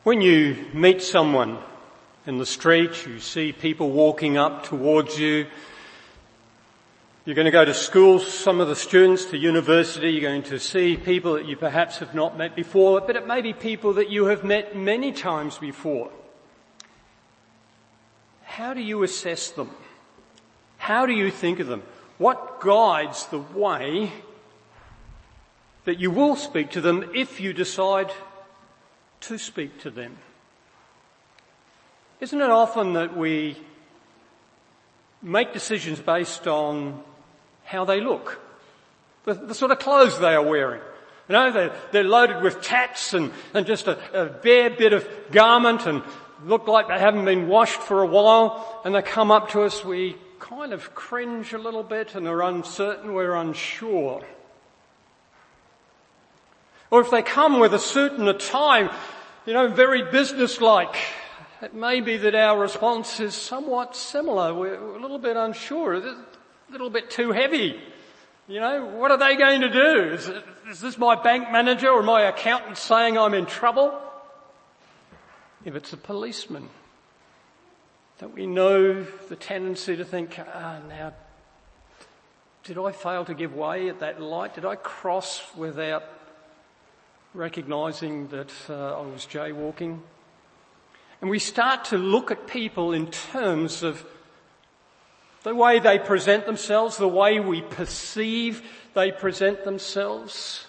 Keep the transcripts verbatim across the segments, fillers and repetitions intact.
When you meet someone in the street, you see people walking up towards you. You're going to go to school, some of the students to university, you're going to see people that you perhaps have not met before, but it may be people that you have met many times before. How do you assess them? How do you think of them? What guides the way that you will speak to them if you decide to speak to them? Isn't it often that we make decisions based on how they look, the, the sort of clothes they are wearing? You know, they're, they're loaded with tats and, and just a, a bare bit of garment and look like they haven't been washed for a while, and they come up to us, we kind of cringe a little bit and are uncertain, we're unsure. Or if they come with a suit and a tie, you know, very businesslike, it may be that our response is somewhat similar. We're a little bit unsure, a little bit too heavy. You know, what are they going to do? Is, it, is this my bank manager or my accountant saying I'm in trouble? If it's a policeman, that we know the tendency to think, ah, now, did I fail to give way at that light? Did I cross without recognising that uh, I was jaywalking? And we start to look at people in terms of the way they present themselves, the way we perceive they present themselves.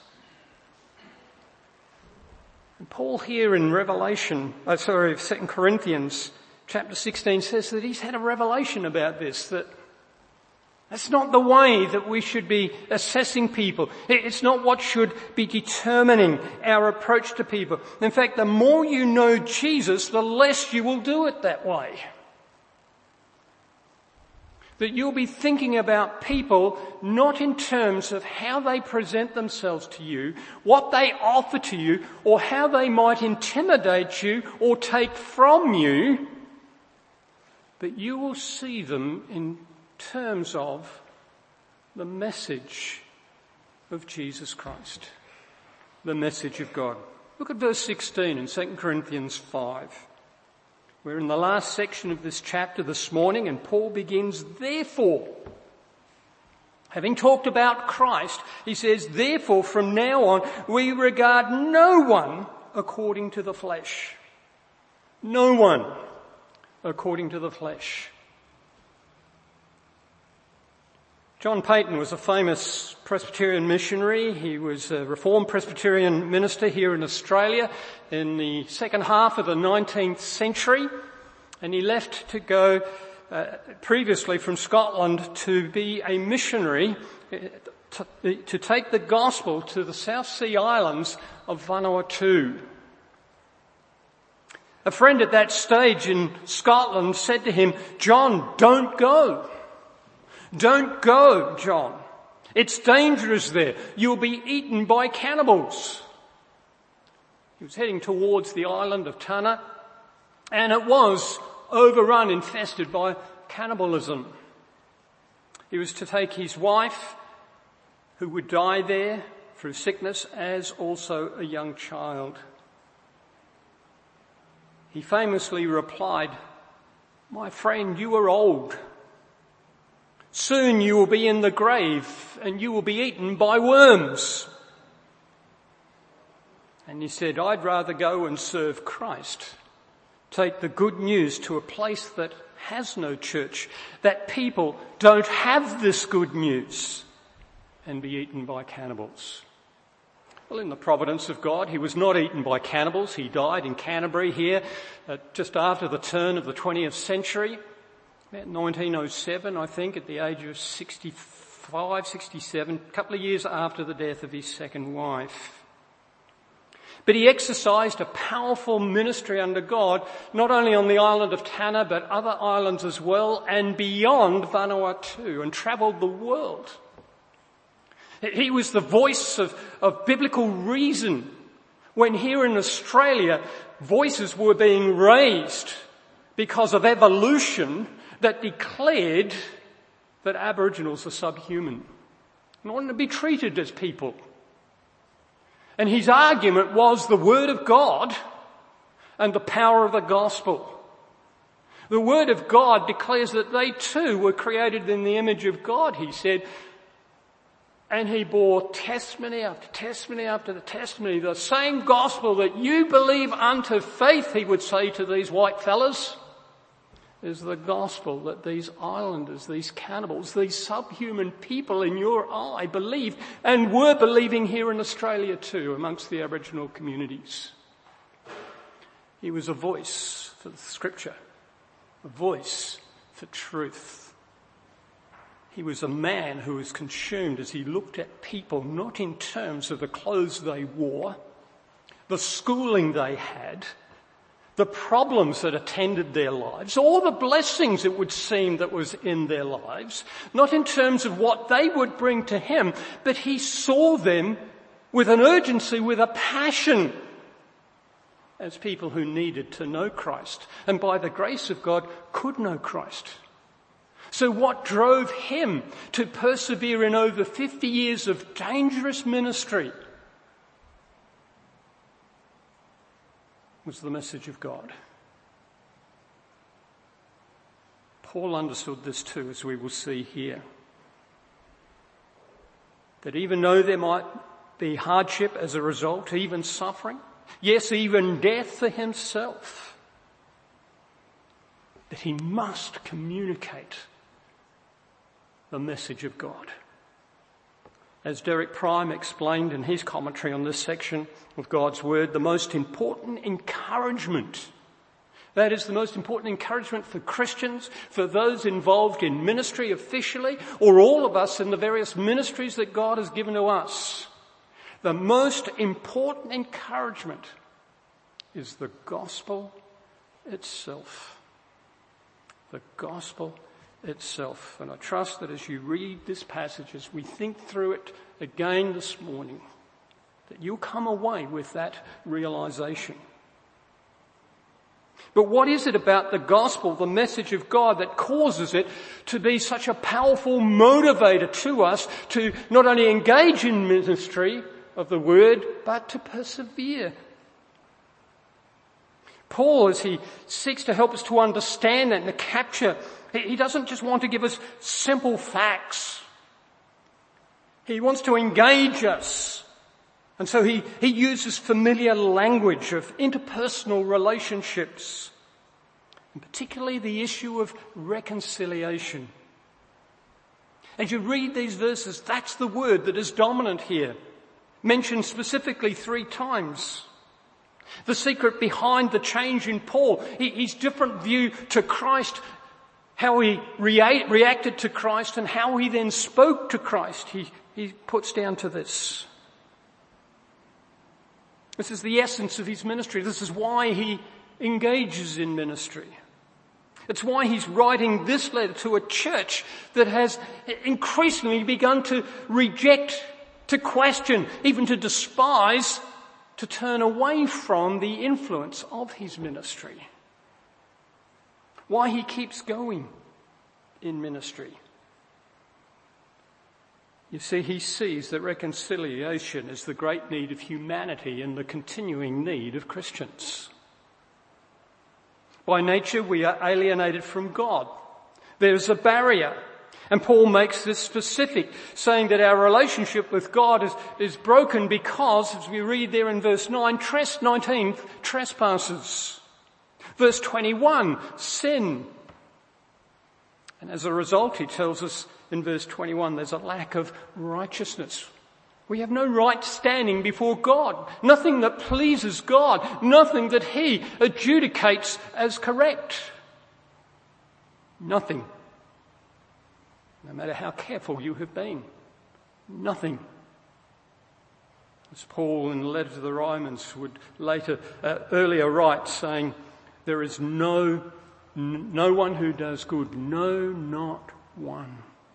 And Paul here in Revelation, oh, sorry, Second Corinthians chapter sixteen says that he's had a revelation about this, that that's not the way that we should be assessing people. It's not what should be determining our approach to people. In fact, the more you know Jesus, the less you will do it that way. That you'll be thinking about people not in terms of how they present themselves to you, what they offer to you, or how they might intimidate you or take from you, but you will see them in terms of the message of Jesus Christ, the message of God. Look at verse sixteen in Second Corinthians five. We're in the last section of this chapter this morning, and Paul begins, therefore. Having talked about Christ, he says, therefore from now on we regard no one according to the flesh. No one according to the flesh. John Payton was a famous Presbyterian missionary. He was a Reformed Presbyterian minister here in Australia in the second half of the nineteenth century. And he left to go uh, previously from Scotland to be a missionary to, to take the gospel to the South Sea Islands of Vanuatu. A friend at that stage in Scotland said to him, "John, don't go. Don't go, John. It's dangerous there. You'll be eaten by cannibals." He was heading towards the island of Tanna, and it was overrun, infested by cannibalism. He was to take his wife, who would die there through sickness, as also a young child. He famously replied, "My friend, you are old. Soon you will be in the grave and you will be eaten by worms." And he said, "I'd rather go and serve Christ, take the good news to a place that has no church, that people don't have this good news, and be eaten by cannibals." Well, in the providence of God, he was not eaten by cannibals. He died in Canterbury here uh, just after the turn of the twentieth century. About nineteen oh seven, I think, at the age of sixty-five, sixty-seven, a couple of years after the death of his second wife. But he exercised a powerful ministry under God, not only on the island of Tanna, but other islands as well, and beyond Vanuatu, and travelled the world. He was the voice of, of biblical reason when here in Australia voices were being raised because of evolution that declared that Aboriginals are subhuman and wanted to be treated as people. And his argument was the Word of God and the power of the gospel. The Word of God declares that they too were created in the image of God, he said. And he bore testimony after testimony after the testimony. The same gospel that you believe unto faith, he would say to these white fellas, is the gospel that these islanders, these cannibals, these subhuman people in your eye believe and were believing here in Australia too, amongst the Aboriginal communities. He was a voice for the scripture, a voice for truth. He was a man who was consumed as he looked at people, not in terms of the clothes they wore, the schooling they had, the problems that attended their lives, or the blessings it would seem that was in their lives, not in terms of what they would bring to him, but he saw them with an urgency, with a passion, as people who needed to know Christ, and by the grace of God could know Christ. So what drove him to persevere in over fifty years of dangerous ministry was the message of God. Paul understood this too, as we will see here. That even though there might be hardship as a result, even suffering, yes, even death for himself, that he must communicate the message of God. As Derek Prime explained in his commentary on this section of God's Word, the most important encouragement, that is the most important encouragement for Christians, for those involved in ministry officially, or all of us in the various ministries that God has given to us. The most important encouragement is the gospel itself. The gospel itself. And I trust that as you read this passage, as we think through it again this morning, that you'll come away with that realization. But what is it about the gospel, the message of God, that causes it to be such a powerful motivator to us to not only engage in ministry of the word, but to persevere? Paul, as he seeks to help us to understand that and to capture, he doesn't just want to give us simple facts. He wants to engage us. And so he, he uses familiar language of interpersonal relationships, and particularly the issue of reconciliation. As you read these verses, that's the word that is dominant here, mentioned specifically three times. The secret behind the change in Paul, his different view to Christ, how he rea- reacted to Christ and how he then spoke to Christ, he, he puts down to this. This is the essence of his ministry. This is why he engages in ministry. It's why he's writing this letter to a church that has increasingly begun to reject, to question, even to despise, to turn away from the influence of his ministry. Why he keeps going in ministry. You see, he sees that reconciliation is the great need of humanity and the continuing need of Christians. By nature, we are alienated from God. There's a barrier. And Paul makes this specific, saying that our relationship with God is, is broken because, as we read there in verse nine, tres, nineteen, trespasses. Verse twenty-one, sin. And as a result, he tells us in verse twenty-one, there's a lack of righteousness. We have no right standing before God. Nothing that pleases God. Nothing that he adjudicates as correct. Nothing. No matter how careful you have been. Nothing. As Paul in the letter to the Romans would later, uh, earlier write, saying, there is no, n- no one who does good. No, not one.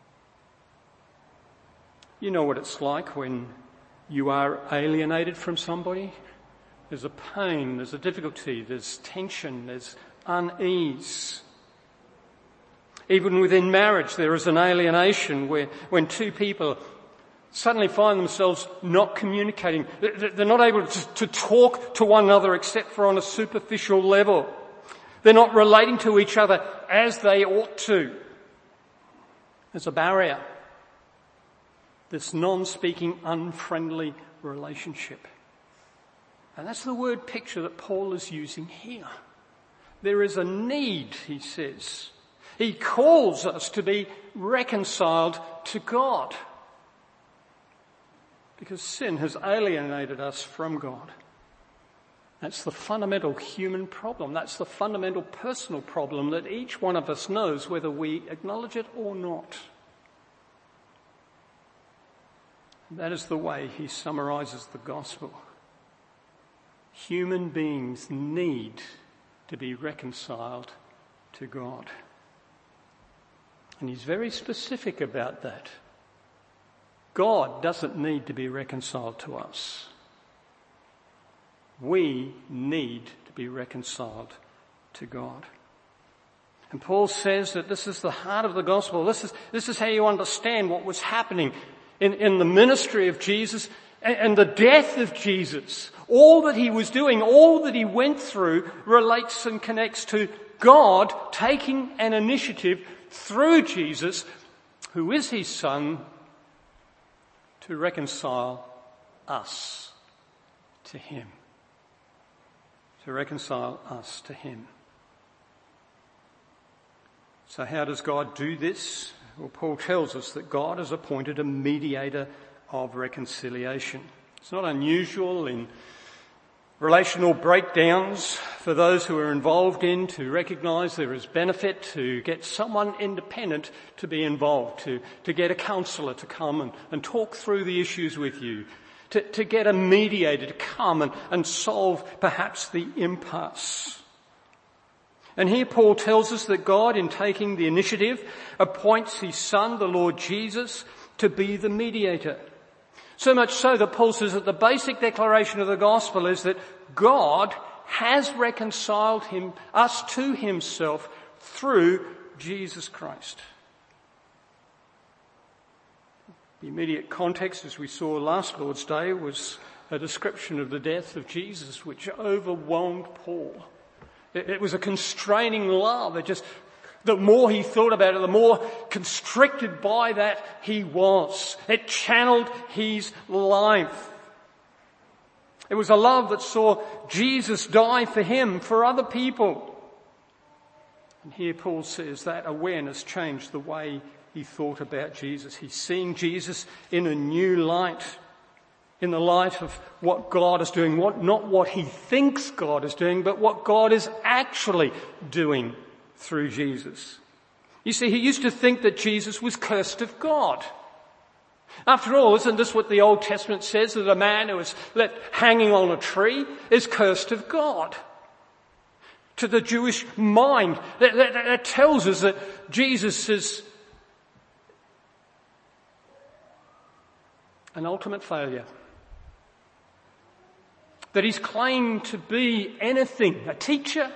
You know what it's like when you are alienated from somebody. There's a pain, there's a difficulty, there's tension, there's unease. Even within marriage, there is an alienation where when two people suddenly find themselves not communicating. They're not able to talk to one another except for on a superficial level. They're not relating to each other as they ought to. There's a barrier. This non-speaking, unfriendly relationship. And that's the word picture that Paul is using here. There is a need, he says. He calls us to be reconciled to God. Because sin has alienated us from God. That's the fundamental human problem. That's the fundamental personal problem that each one of us knows whether we acknowledge it or not. That is the way he summarizes the gospel. Human beings need to be reconciled to God. And he's very specific about that. God doesn't need to be reconciled to us. We need to be reconciled to God. And Paul says that this is the heart of the gospel. This is, this is how you understand what was happening in, in the ministry of Jesus and, and the death of Jesus. All that he was doing, all that he went through relates and connects to God taking an initiative through Jesus, who is his Son, to reconcile us to him. To reconcile us to him. So how does God do this? Well, Paul tells us that God has appointed a mediator of reconciliation. It's not unusual in relational breakdowns for those who are involved in to recognise there is benefit to get someone independent to be involved, to, to get a counsellor to come and, and talk through the issues with you, to, to get a mediator to come and, and solve perhaps the impasse. And here Paul tells us that God, in taking the initiative, appoints his Son, the Lord Jesus, to be the mediator. So much so that Paul says that the basic declaration of the gospel is that God has reconciled him, us to himself through Jesus Christ. The immediate context, as we saw last Lord's Day, was a description of the death of Jesus, which overwhelmed Paul. It, it was a constraining love. It just, the more he thought about it, the more constricted by that he was. It channeled his life. It was a love that saw Jesus die for him, for other people. And here Paul says that awareness changed the way he thought about Jesus. He's seeing Jesus in a new light, in the light of what God is doing, what, not what he thinks God is doing, but what God is actually doing through Jesus. You see, he used to think that Jesus was cursed of God. After all, isn't this what the Old Testament says, that a man who is left hanging on a tree is cursed of God? To the Jewish mind, that, that, that tells us that Jesus is an ultimate failure. That he's claimed to be anything, a teacher,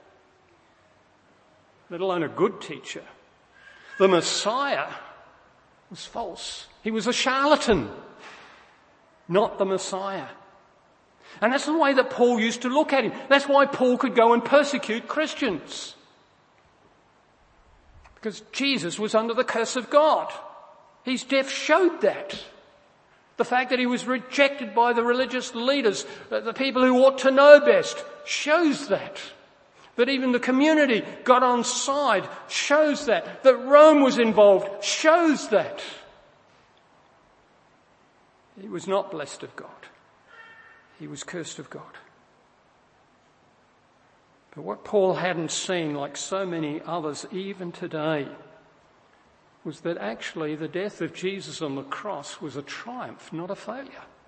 let alone a good teacher. The Messiah was false. He was a charlatan, not the Messiah. And that's the way that Paul used to look at him. That's why Paul could go and persecute Christians. Because Jesus was under the curse of God. His death showed that. The fact that he was rejected by the religious leaders, the people who ought to know best, shows that. That even the community got on side shows that. That Rome was involved shows that. He was not blessed of God. He was cursed of God. But what Paul hadn't seen, like so many others even today, was that actually the death of Jesus on the cross was a triumph, not a failure.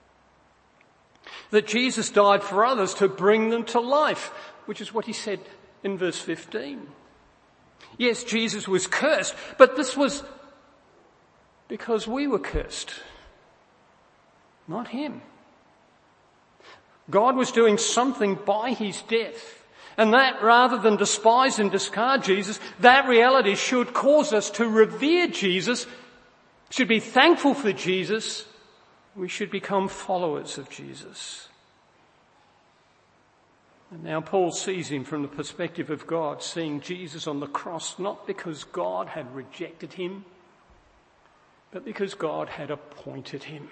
That Jesus died for others to bring them to life, which is what he said in verse fifteen. Yes, Jesus was cursed, but this was because we were cursed, not him. God was doing something by his death. And that, rather than despise and discard Jesus, that reality should cause us to revere Jesus, should be thankful for Jesus, We should become followers of Jesus. And now Paul sees him from the perspective of God, seeing Jesus on the cross, not because God had rejected him, but because God had appointed him.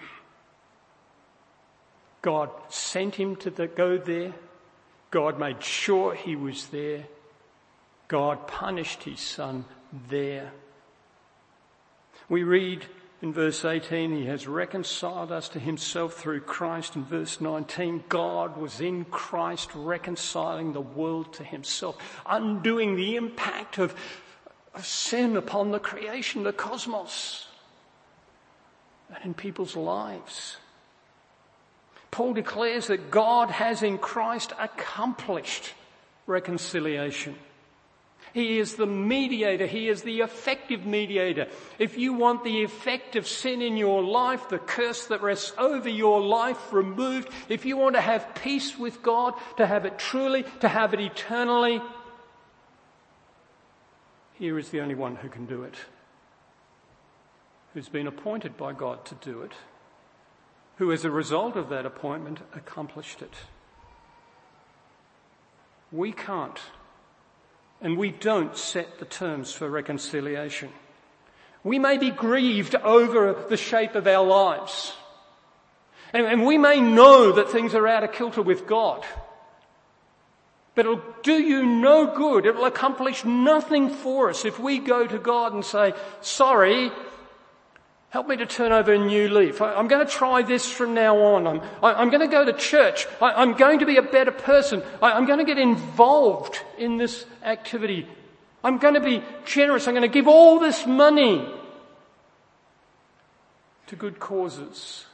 God sent him to the, go there. God made sure he was there. God punished his son there. We read in verse eighteen, he has reconciled us to himself through Christ. In verse nineteen, God was in Christ reconciling the world to himself, undoing the impact of, of sin upon the creation, the cosmos, and in people's lives. Paul declares that God has in Christ accomplished reconciliation. He is the mediator. He is the effective mediator. If you want the effect of sin in your life, the curse that rests over your life removed, if you want to have peace with God, to have it truly, to have it eternally, here is the only one who can do it, who's been appointed by God to do it, who as a result of that appointment accomplished it. We can't. And we don't set the terms for reconciliation. We may be grieved over the shape of our lives. And, and we may know that things are out of kilter with God. But it'll do you no good. It will accomplish nothing for us if we go to God and say, sorry, help me to turn over a new leaf. I, I'm going to try this from now on. I'm, I, I'm going to go to church. I, I'm going to be a better person. I, I'm going to get involved in this activity. I'm going to be generous. I'm going to give all this money to good causes.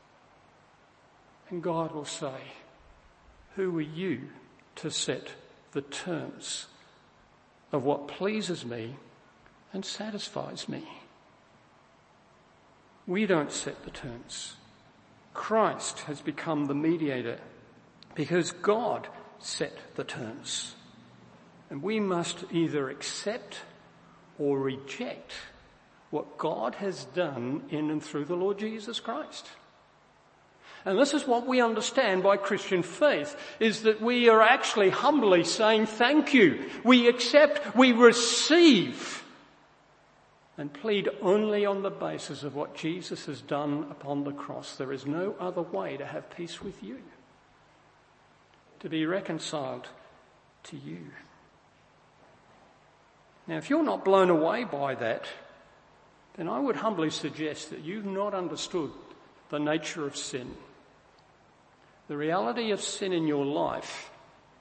And God will say, who are you to set the terms of what pleases me and satisfies me? We don't set the terms. Christ has become the mediator because God set the terms. And we must either accept or reject what God has done in and through the Lord Jesus Christ. And this is what we understand by Christian faith, is that we are actually humbly saying thank you. We accept, we receive, and plead only on the basis of what Jesus has done upon the cross. There is no other way to have peace with you, to be reconciled to you. Now, if you're not blown away by that, then I would humbly suggest that you've not understood the nature of sin, the reality of sin in your life,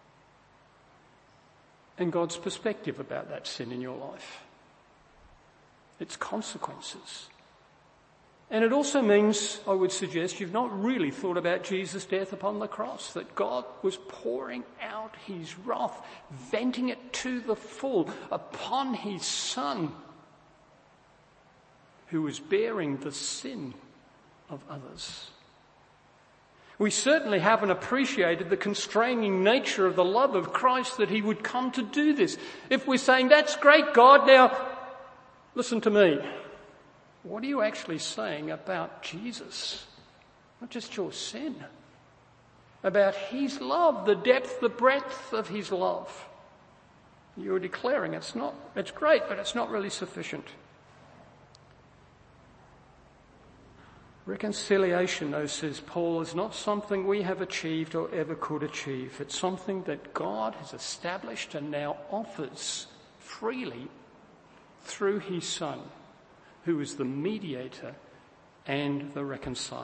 and God's perspective about that sin in your life, its consequences. And it also means, I would suggest, you've not really thought about Jesus' death upon the cross, that God was pouring out his wrath, venting it to the full upon his Son, who was bearing the sin of others. We certainly haven't appreciated the constraining nature of the love of Christ, that he would come to do this. If we're saying, that's great, God, now listen to me. What are you actually saying about Jesus? Not just your sin. About his love, the depth, the breadth of his love. You're declaring it's not, it's great, but it's not really sufficient. Reconciliation, though, says Paul, is not something we have achieved or ever could achieve. It's something that God has established and now offers freely through his Son, who is the mediator and the reconciler.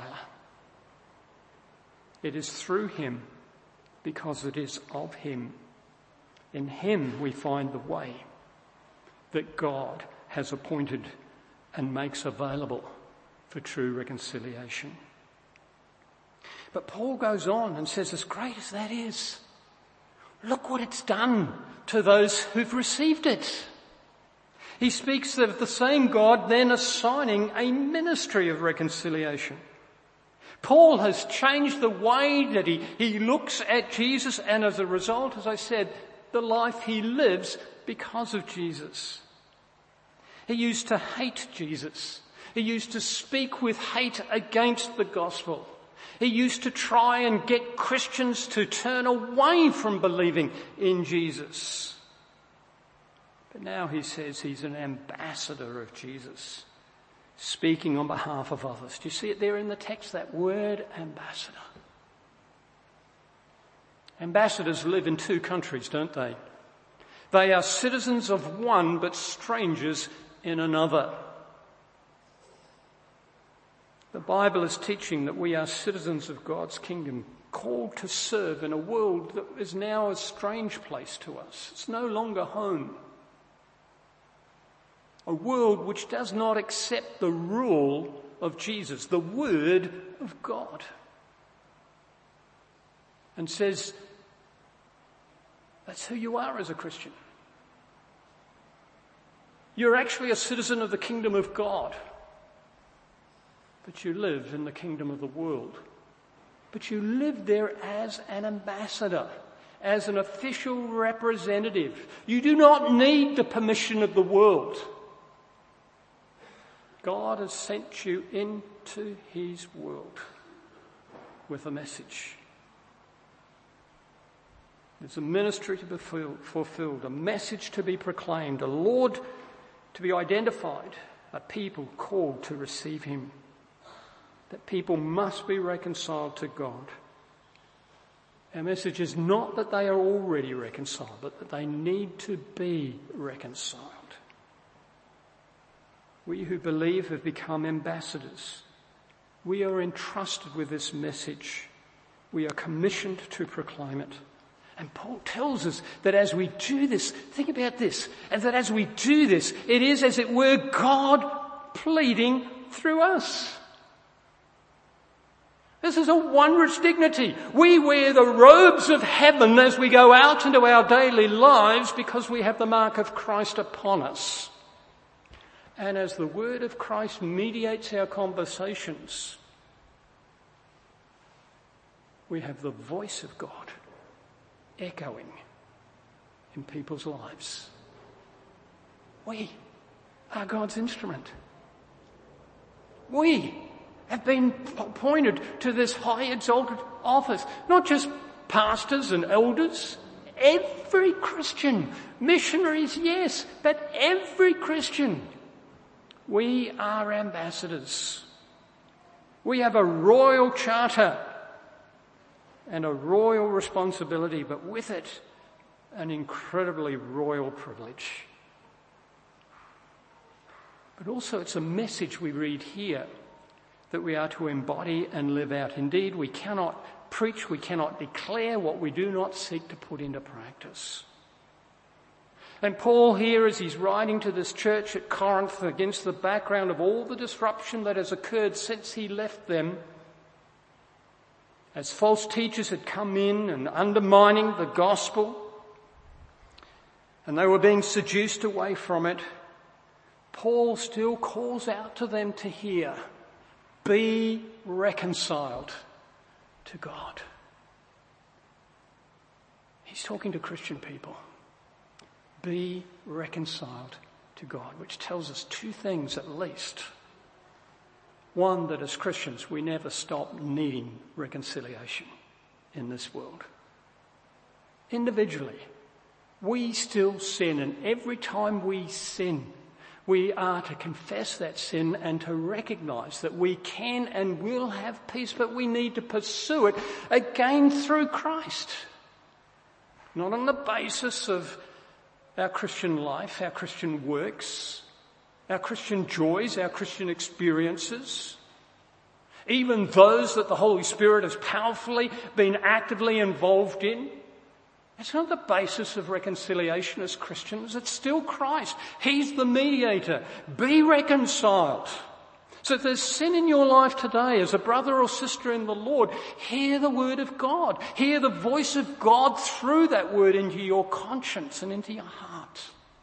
It is through him, because it is of him. In him we find the way that God has appointed and makes available for true reconciliation. But Paul goes on and says, as great as that is, look what it's done to those who've received it. He speaks of the same God then assigning a ministry of reconciliation. Paul has changed the way that he, he looks at Jesus, and as a result, as I said, the life he lives because of Jesus. He used to hate Jesus. He used to speak with hate against the gospel. He used to try and get Christians to turn away from believing in Jesus. But now he says he's an ambassador of Jesus, speaking on behalf of others. Do you see it there in the text, that word ambassador? Ambassadors live in two countries, don't they? They are citizens of one but strangers in another. The Bible is teaching that we are citizens of God's kingdom, called to serve in a world that is now a strange place to us. It's no longer home. A world which does not accept the rule of Jesus, the Word of God, and says, that's who you are as a Christian. You're actually a citizen of the kingdom of God. But you live in the kingdom of the world. But you live there as an ambassador, as an official representative. You do not need the permission of the world. God has sent you into his world with a message. There's a ministry to be fulfilled, a message to be proclaimed, a Lord to be identified, a people called to receive him. That people must be reconciled to God. Our message is not that they are already reconciled, but that they need to be reconciled. We who believe have become ambassadors. We are entrusted with this message. We are commissioned to proclaim it. And Paul tells us that as we do this, think about this, and that as we do this, it is as it were God pleading through us. This is a wondrous dignity. We wear the robes of heaven as we go out into our daily lives because we have the mark of Christ upon us. And as the word of Christ mediates our conversations, we have the voice of God echoing in people's lives. We are God's instrument. We have been appointed to this high exalted office. Not just pastors and elders, every Christian. Missionaries, yes, but every Christian. We are ambassadors. We have a royal charter and a royal responsibility, but with it, an incredibly royal privilege. But also it's a message we read here that we are to embody and live out. Indeed, we cannot preach, we cannot declare what we do not seek to put into practice. And Paul here, as he's writing to this church at Corinth against the background of all the disruption that has occurred since he left them, as false teachers had come in and undermining the gospel, and they were being seduced away from it, Paul still calls out to them to hear, be reconciled to God. He's talking to Christian people. Be reconciled to God, which tells us two things at least. One, that as Christians we never stop needing reconciliation in this world. Individually, we still sin, and every time we sin, we are to confess that sin and to recognise that we can and will have peace, but we need to pursue it again through Christ. Not on the basis of our Christian life, our Christian works, our Christian joys, our Christian experiences, even those that the Holy Spirit has powerfully been actively involved in. It's not the basis of reconciliation as Christians. It's still Christ. He's the mediator. Be reconciled. So if there's sin in your life today as a brother or sister in the Lord, hear the word of God. Hear the voice of God through that word into your conscience and into your heart.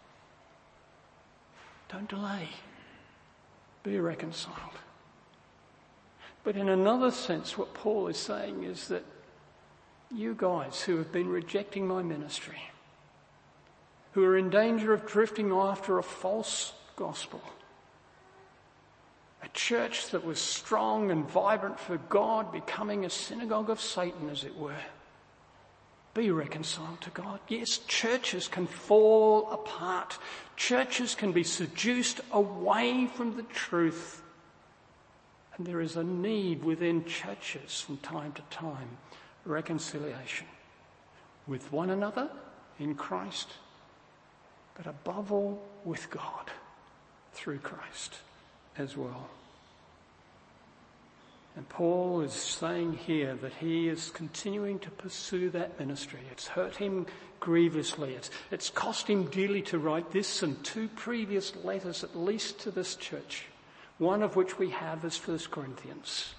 Don't delay. Be reconciled. But in another sense, what Paul is saying is that you guys who have been rejecting my ministry, who are in danger of drifting after a false gospel, A church that was strong and vibrant for God, becoming a synagogue of Satan, as it were. Be reconciled to God. Yes, churches can fall apart. Churches can be seduced away from the truth. And there is a need within churches from time to time, reconciliation with one another in Christ, but above all with God through Christ as well. And Paul is saying here that he is continuing to pursue that ministry. It's hurt him grievously. It's, it's cost him dearly to write this and two previous letters at least to this church, one of which we have is First Corinthians.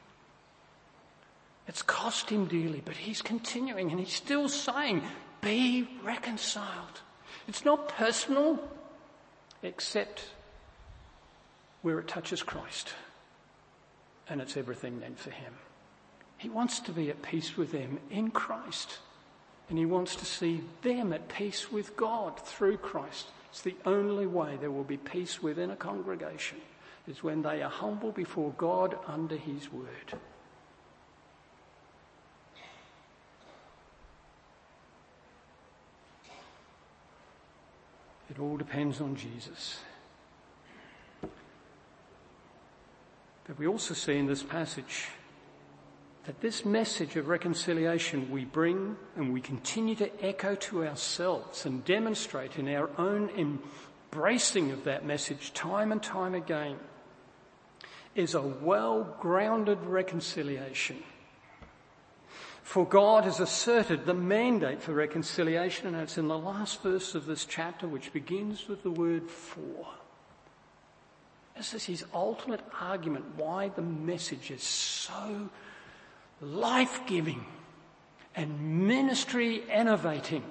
It's cost him dearly, but he's continuing and he's still saying, be reconciled. It's not personal, except where it touches Christ. And it's everything then for him. He wants to be at peace with them in Christ. And he wants to see them at peace with God through Christ. It's the only way there will be peace within a congregation, is when they are humble before God under his word. It all depends on Jesus. But we also see in this passage that this message of reconciliation we bring and we continue to echo to ourselves and demonstrate in our own embracing of that message time and time again is a well-grounded reconciliation. For God has asserted the mandate for reconciliation, and it's in the last verse of this chapter, which begins with the word for. This is his ultimate argument why the message is so life-giving and ministry innovating.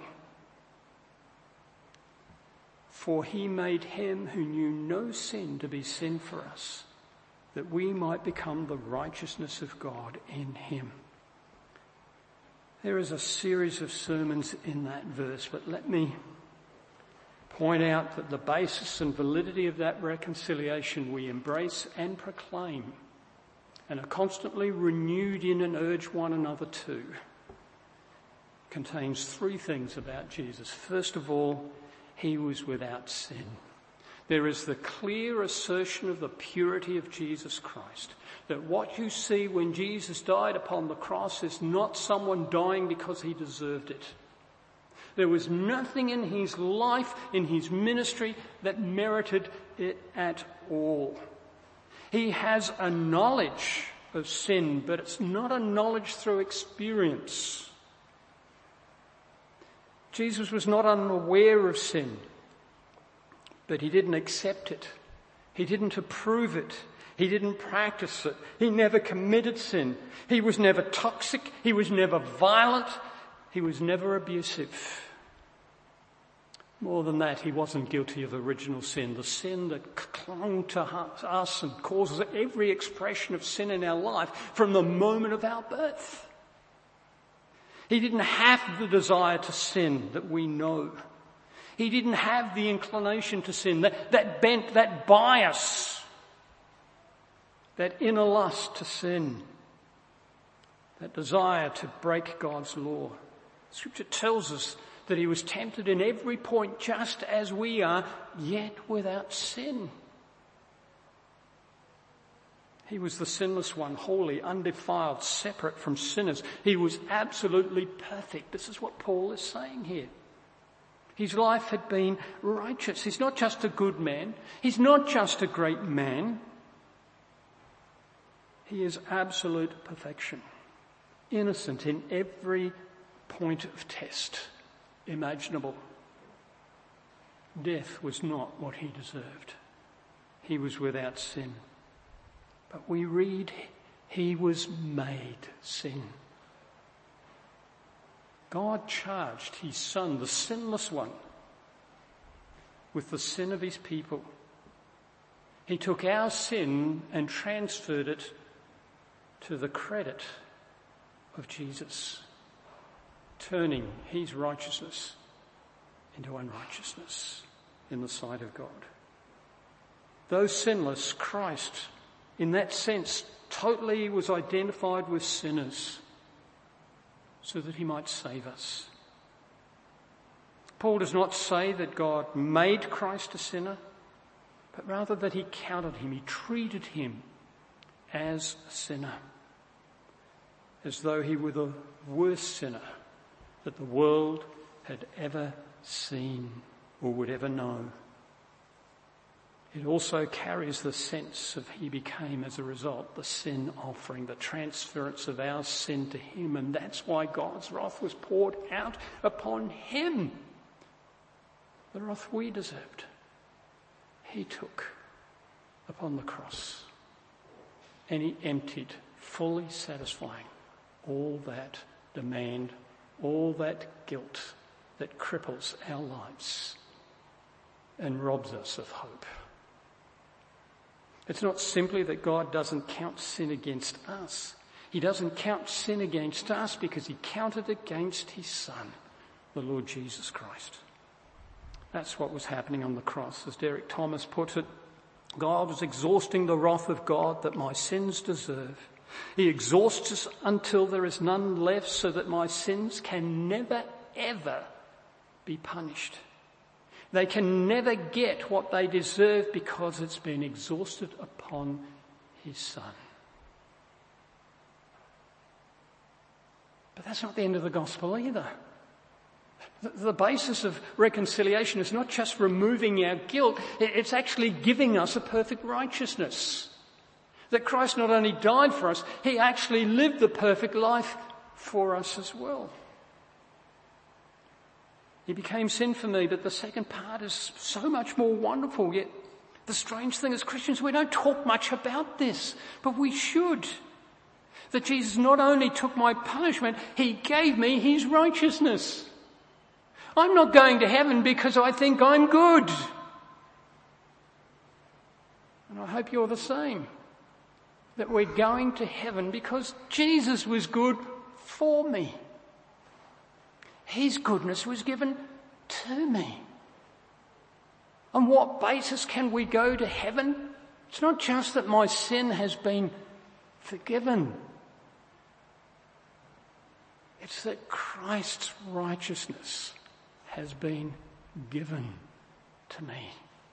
For he made him who knew no sin to be sin for us, that we might become the righteousness of God in him. There is a series of sermons in that verse, but let me point out that the basis and validity of that reconciliation we embrace and proclaim and are constantly renewed in and urge one another to contains three things about Jesus. First of all, he was without sin. There is the clear assertion of the purity of Jesus Christ, that what you see when Jesus died upon the cross is not someone dying because he deserved it. There was nothing in his life, in his ministry, that merited it at all. He has a knowledge of sin, but it's not a knowledge through experience. Jesus was not unaware of sin, but he didn't accept it. He didn't approve it. He didn't practice it. He never committed sin. He was never toxic. He was never violent. He was never abusive. More than that, he wasn't guilty of original sin, the sin that clung to us and causes every expression of sin in our life from the moment of our birth. He didn't have the desire to sin that we know. He didn't have the inclination to sin, that, that bent, that bias, that inner lust to sin, that desire to break God's law. Scripture tells us that he was tempted in every point just as we are, yet without sin. He was the sinless one, holy, undefiled, separate from sinners. He was absolutely perfect. This is what Paul is saying here. His life had been righteous. He's not just a good man. He's not just a great man. He is absolute perfection, innocent in every point of test imaginable. Death was not what he deserved. He was without sin. But we read, he was made sin. God charged his son, the sinless one, with the sin of his people. He took our sin and transferred it to the credit of Jesus, turning his righteousness into unrighteousness in the sight of God. Though sinless, Christ in that sense, totally was identified with sinners so that he might save us. Paul does not say that God made Christ a sinner, but rather that he counted him, he treated him as a sinner, as though he were the worst sinner that the world had ever seen or would ever know. It also carries the sense of he became, as a result, the sin offering, the transference of our sin to him, and that's why God's wrath was poured out upon him. The wrath we deserved, he took upon the cross, and he emptied, fully satisfying all that demand, all that guilt that cripples our lives and robs us of hope. It's not simply that God doesn't count sin against us. He doesn't count sin against us because he counted against his Son, the Lord Jesus Christ. That's what was happening on the cross. As Derek Thomas puts it, God was exhausting the wrath of God that my sins deserve. He exhausts us until there is none left so that my sins can never, ever be punished. They can never get what they deserve because it's been exhausted upon his Son. But that's not the end of the gospel either. The basis of reconciliation is not just removing our guilt, it's actually giving us a perfect righteousness. That Christ not only died for us, he actually lived the perfect life for us as well. He became sin for me, but the second part is so much more wonderful. Yet the strange thing as Christians, we don't talk much about this, but we should. That Jesus not only took my punishment, he gave me his righteousness. I'm not going to heaven because I think I'm good. And I hope you're the same. That we're going to heaven because Jesus was good for me. His goodness was given to me. On what basis can we go to heaven? It's not just that my sin has been forgiven. It's that Christ's righteousness has been given to me.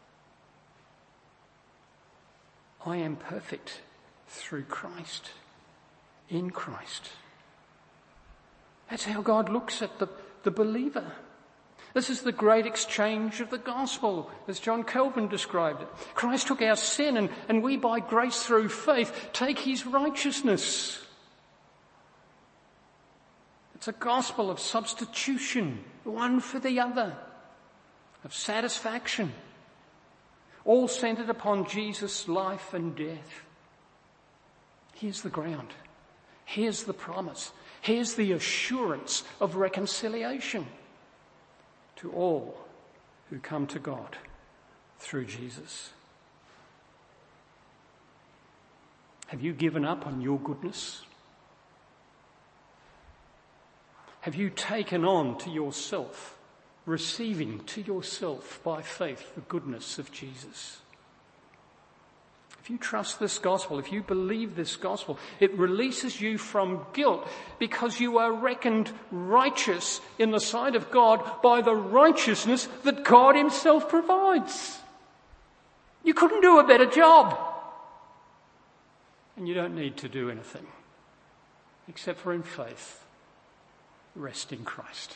I am perfect through Christ, in Christ. That's how God looks at the, the believer. This is the great exchange of the gospel, as John Calvin described it. Christ took our sin and, and we by grace through faith take his righteousness. It's a gospel of substitution, one for the other, of satisfaction, all centered upon Jesus' life and death. Here's the ground. Here's the promise. Here's the assurance of reconciliation to all who come to God through Jesus. Have you given up on your goodness? Have you taken on to yourself, receiving to yourself by faith the goodness of Jesus? If you trust this gospel, if you believe this gospel, it releases you from guilt because you are reckoned righteous in the sight of God by the righteousness that God himself provides. You couldn't do a better job. And you don't need to do anything except for in faith, rest in Christ.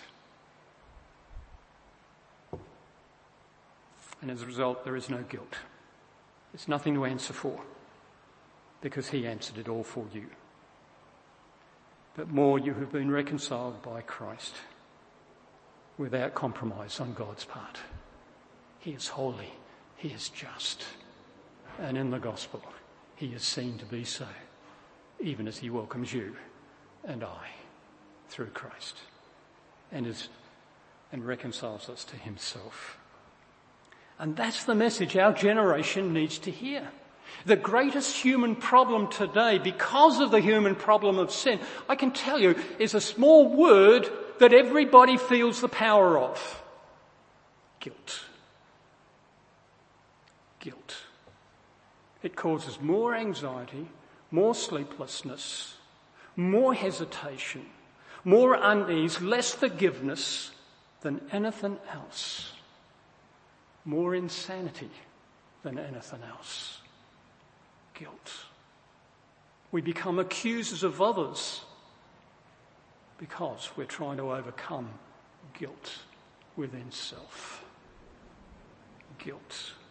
And as a result, there is no guilt. There's nothing to answer for because he answered it all for you. But more, you have been reconciled by Christ without compromise on God's part. He is holy. He is just. And in the gospel, he is seen to be so, even as he welcomes you and I through Christ and is and reconciles us to himself. And that's the message our generation needs to hear. The greatest human problem today, because of the human problem of sin, I can tell you, is a small word that everybody feels the power of. Guilt. Guilt. It causes more anxiety, more sleeplessness, more hesitation, more unease, less forgiveness than anything else. More insanity than anything else. Guilt. We become accusers of others because we're trying to overcome guilt within self. Guilt.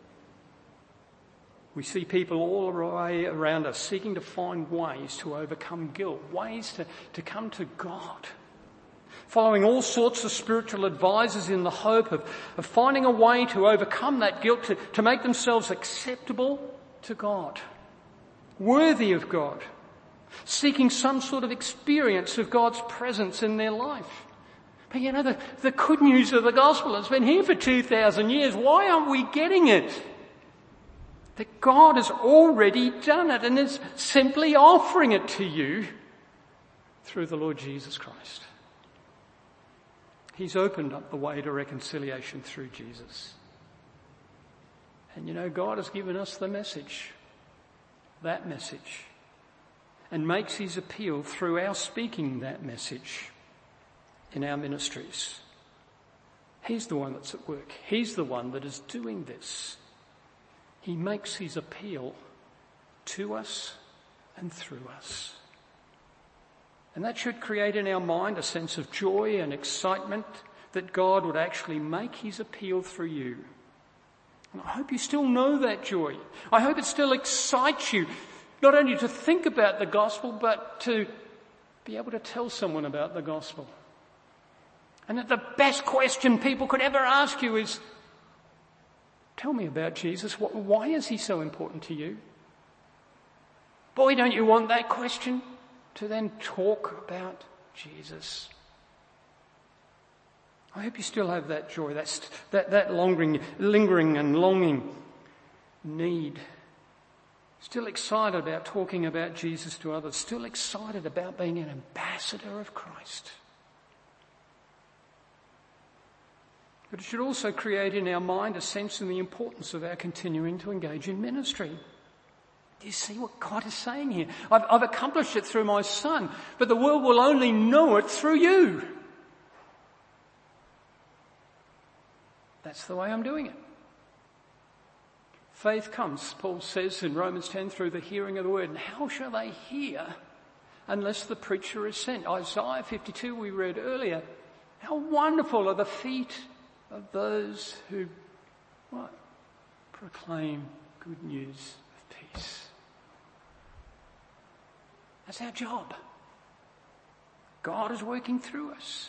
We see people all around us seeking to find ways to overcome guilt, ways to, to come to God, following all sorts of spiritual advisors in the hope of, of finding a way to overcome that guilt, to, to make themselves acceptable to God, worthy of God, seeking some sort of experience of God's presence in their life. But you know, the, the good news of the gospel has been here for two thousand years. Why aren't we getting it? That God has already done it and is simply offering it to you through the Lord Jesus Christ. He's opened up the way to reconciliation through Jesus. And you know, God has given us the message, that message, and makes his appeal through our speaking that message in our ministries. He's the one that's at work. He's the one that is doing this. He makes his appeal to us and through us. And that should create in our mind a sense of joy and excitement that God would actually make his appeal through you. And I hope you still know that joy. I hope it still excites you, not only to think about the gospel, but to be able to tell someone about the gospel. And that the best question people could ever ask you is, tell me about Jesus. Why is he so important to you? Boy, don't you want that question to then talk about Jesus? I hope you still have that joy, that, that, that lingering, lingering and longing need. Still excited about talking about Jesus to others. Still excited about being an ambassador of Christ. But it should also create in our mind a sense of the importance of our continuing to engage in ministry. Do you see what God is saying here? I've, I've accomplished it through my son, but the world will only know it through you. That's the way I'm doing it. Faith comes, Paul says in Romans ten, through the hearing of the word. And how shall they hear unless the preacher is sent? Isaiah fifty-two we read earlier. How wonderful are the feet of those who, what? Proclaim good news of peace. That's our job. God is working through us.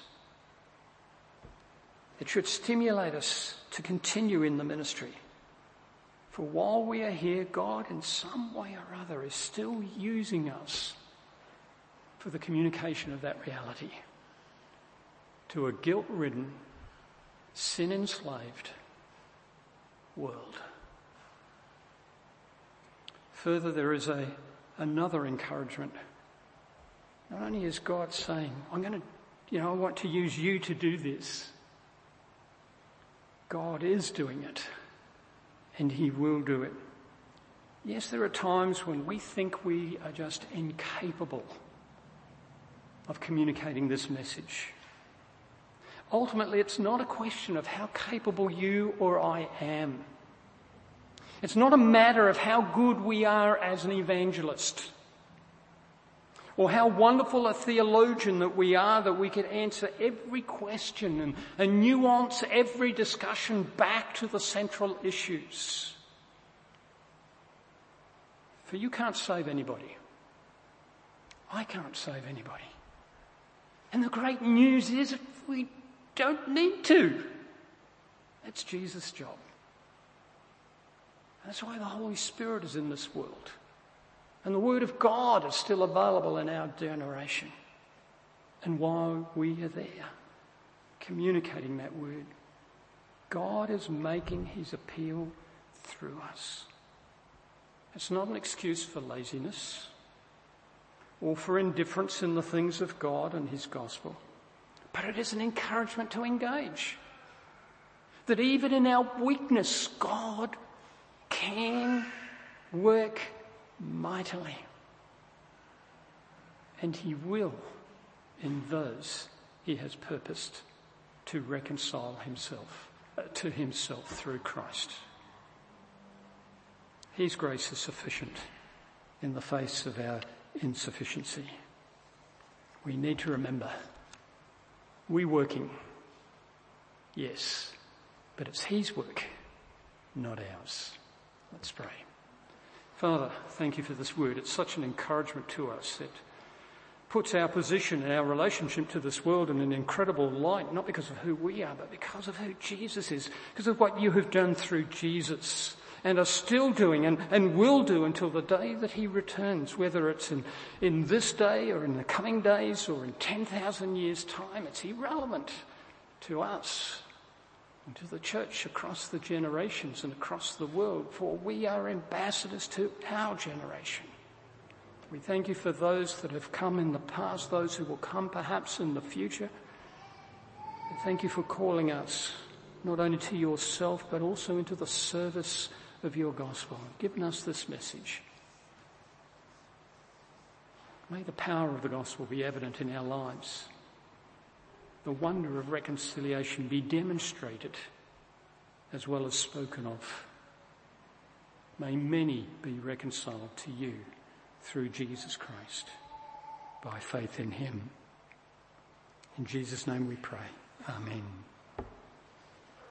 It should stimulate us to continue in the ministry. For while we are here, God in some way or other is still using us for the communication of that reality to a guilt-ridden, sin-enslaved world. Further, there is a another encouragement. Not only is God saying, I'm going to, you know, I want to use you to do this. God is doing it, and he will do it. Yes, there are times when we think we are just incapable of communicating this message. Ultimately, it's not a question of how capable you or I am. It's not a matter of how good we are as an evangelist or how wonderful a theologian that we are that we could answer every question and, and nuance every discussion back to the central issues. For you can't save anybody. I can't save anybody. And the great news is that we don't need to. That's Jesus' job. That's why the Holy Spirit is in this world. And the Word of God is still available in our generation. And while we are there, communicating that Word, God is making his appeal through us. It's not an excuse for laziness or for indifference in the things of God and his gospel, but it is an encouragement to engage. That even in our weakness, God can work mightily. And he will in those he has purposed to reconcile himself uh, to himself through Christ. His grace is sufficient in the face of our insufficiency. We need to remember, we're working, yes, but it's his work, not ours. Let's pray. Father, thank you for this word. It's such an encouragement to us. It puts our position and our relationship to this world in an incredible light, not because of who we are, but because of who Jesus is, because of what you have done through Jesus and are still doing and, and will do until the day that he returns, whether it's in, in this day or in the coming days or in ten thousand years' time. It's irrelevant to us and to the church across the generations and across the world, for we are ambassadors to our generation. We thank you for those that have come in the past, those who will come perhaps in the future. We thank you for calling us not only to yourself, but also into the service of your gospel, giving us this message. May the power of the gospel be evident in our lives. The wonder of reconciliation be demonstrated as well as spoken of. May many be reconciled to you through Jesus Christ by faith in him. In Jesus' name we pray. Amen.